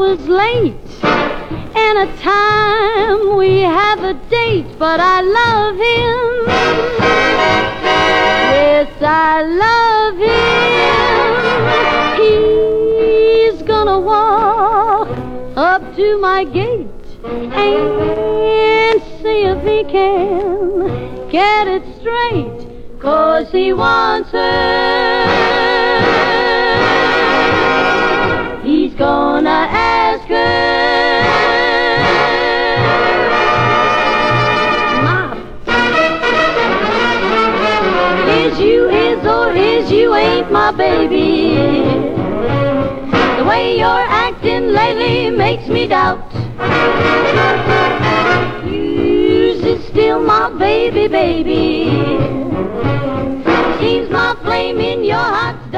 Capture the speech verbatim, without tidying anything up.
was late, and a time we have a date, but I love him. Yes, I love him. He's gonna walk up to my gate and see if he can get it straight, 'cause he wants her. He's gonna ask her. Mom, is you is or is you ain't my baby? The way you're acting lately makes me doubt. You's is still my baby, baby. Seems my flame in your heart's